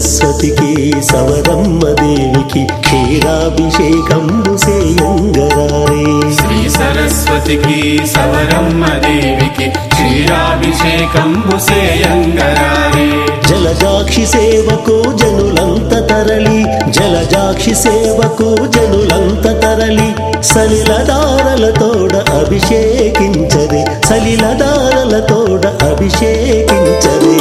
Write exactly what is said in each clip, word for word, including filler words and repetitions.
సరస్వతికి సవరమ్మ దేవికి క్షీరాభిషేకంబు సేయంగరారే. శ్రీ సరస్వతికి సవరమ్మ దేవికి క్షీరాభిషేకంబు సేయంగరారే. జలజాక్షి సేవకు జనులంత తరలి, జలజాక్షి సేవకు జనులంత తరలి, సలిలదారలతోడ అభిషేకించరే, సలిలదారలతోడ అభిషేకించరే.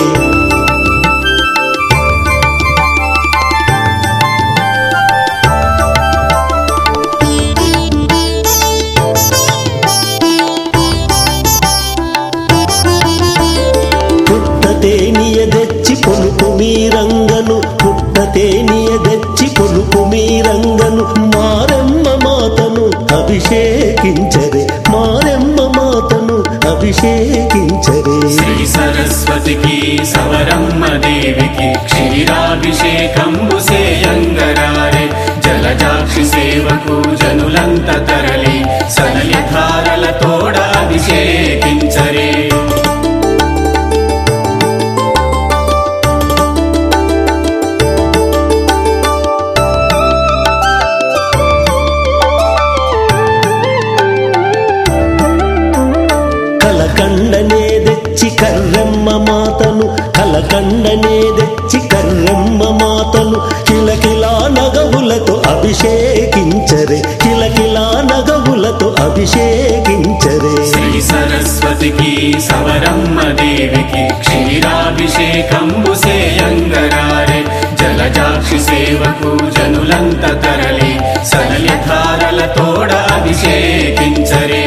పుట్టతేనియ తెచ్చి పొలుపు మీరంగను, పుట్టతేనియ తెచ్చి పొలుపు మీరంగను, మారెమ్మ మాతను అభిషేకించరే, మారెమ్మ మాతను అభిషేకించరే. శ్రీ సరస్వతికి సవరమ్మ దేవికి క్షీరాభిషేకంబు సేయంగరారే. జలజాక్షి సేవకు జనులంత తరలి, సలిలధారలతోడ అభిషేకించరే. కలకండనే తెచ్చి కర్రమ్మ మాతను, కలకండనే తెచ్చి కర్రమ్మ మాతను, కిలకిలా నగవులతో అభిషేకించరే, కిలకిలా నగవులతో అభిషేకించరే. శ్రీ సరస్వతికి సవరమ్మ దేవికి క్షీరాభిషేకంబు సేయంగరారే. జలజాక్షి సేవకు జనులంత తరలి, సలిలధారలతోడ అభిషేకించరే.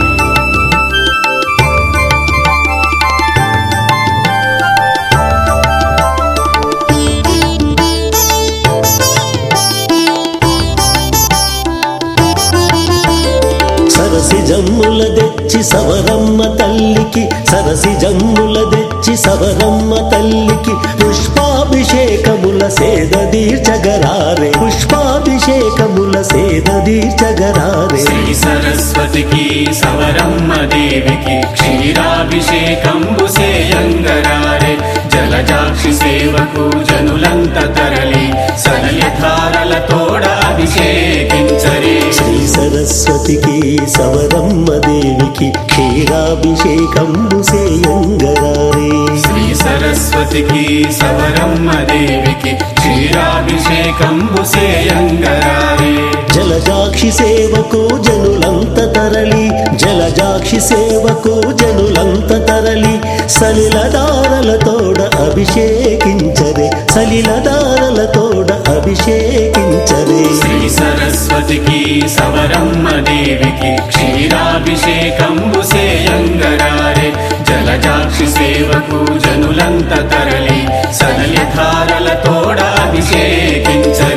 సరసి జమ్ముల తెచ్చి సవరమ్మ తల్లికి, సరసి జమ్ముల తెచ్చి సవరమ్మ తల్లికి, పుష్పాభిషేకముల సేద దీర్చగరారే, పుష్పాభిషేకముల సేద దీర్చగరారే. శ్రీ సరస్వతికి సవరమ్మ దేవికి క్షీరాభిషేకంబు సేయంగరారే. జలజాక్షి సేవకు జనులంత తరలి, సలిలధారలతోడ అభిషేకించరే. శ్రీ సరస్వతికి సవరమ్మ దేవికి క్షీరాభిషేకంబు సేయంగరారే. శ్రీ సరస్వతికి సవరమ్మ దేవికి క్షీరాభిషేకంబు సేయంగరారే. జలజాక్షి సేవకు జనులంత తరలి, జలజాక్షి సేవకు జనులంత తరలి, సలిలదారలతోడ అభిషేకించరే, సలిలదారలతోడ అభిషేకించరే. శ్రీ సరస్వతికి సవరమ్మ దేవికి క్షీరాభిషేకంబు సేయంగరారే. జలజాక్షి సేవకు జనులంత తరలి, సలిలధారలతోడ అభిషేకించరే.